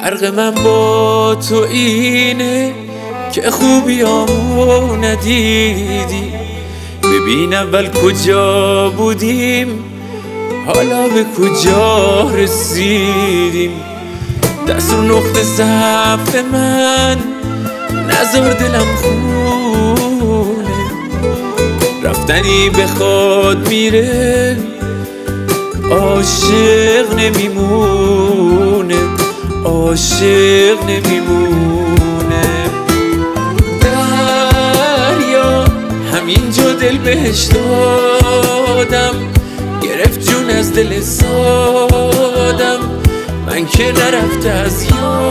فرق من با تو اینه که خوبیامو ندیدی. ببین اول کجا بودیم حالا به کجا رسیدیم. دست رو نقطه ضعف من نذار دلم خونه. رفتنی بخواد میره عاشق نمیمونه، عاشق نمیمونه. دریا همینجا دل بهش دادم، گرفت جون از دل سادم، من که نرفته از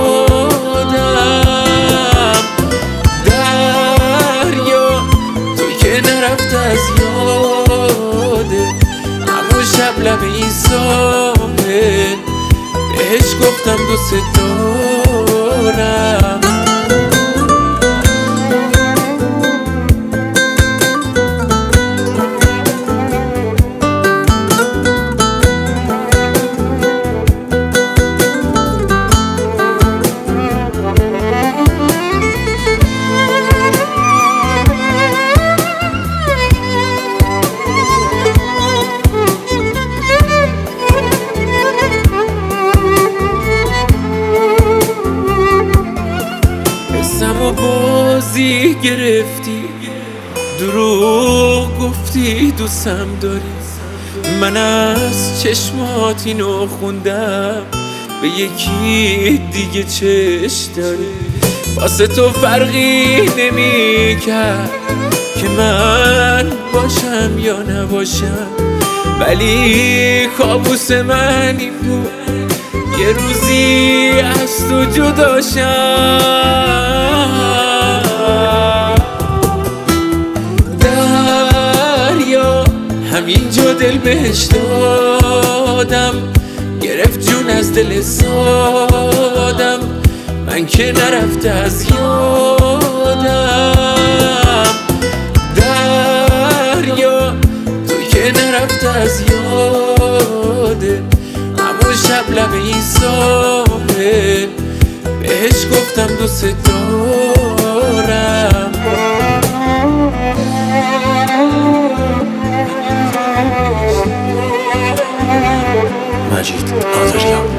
یادم. دریا تو که نرفته از یاده، همون شب لب این ساحل بهش گفتم دوست دارم. و بازی گرفتی، دروغ گفتی دوستم داری. من از چشمات اینو خوندم به یکی دیگه چش داری. واسه تو فرقی نمی کرد که من باشم یا نباشم، ولی کابوس من این بود یه روزی از تو جدا شم. دریا همینجا دل بهش دادم، گرفت جون از دل سادم، من که نرفته از یادم. دریا تو که نرفته از یاده، همون شب لب این ساحل بهش گفتم دوست دارم. مجید آذریان.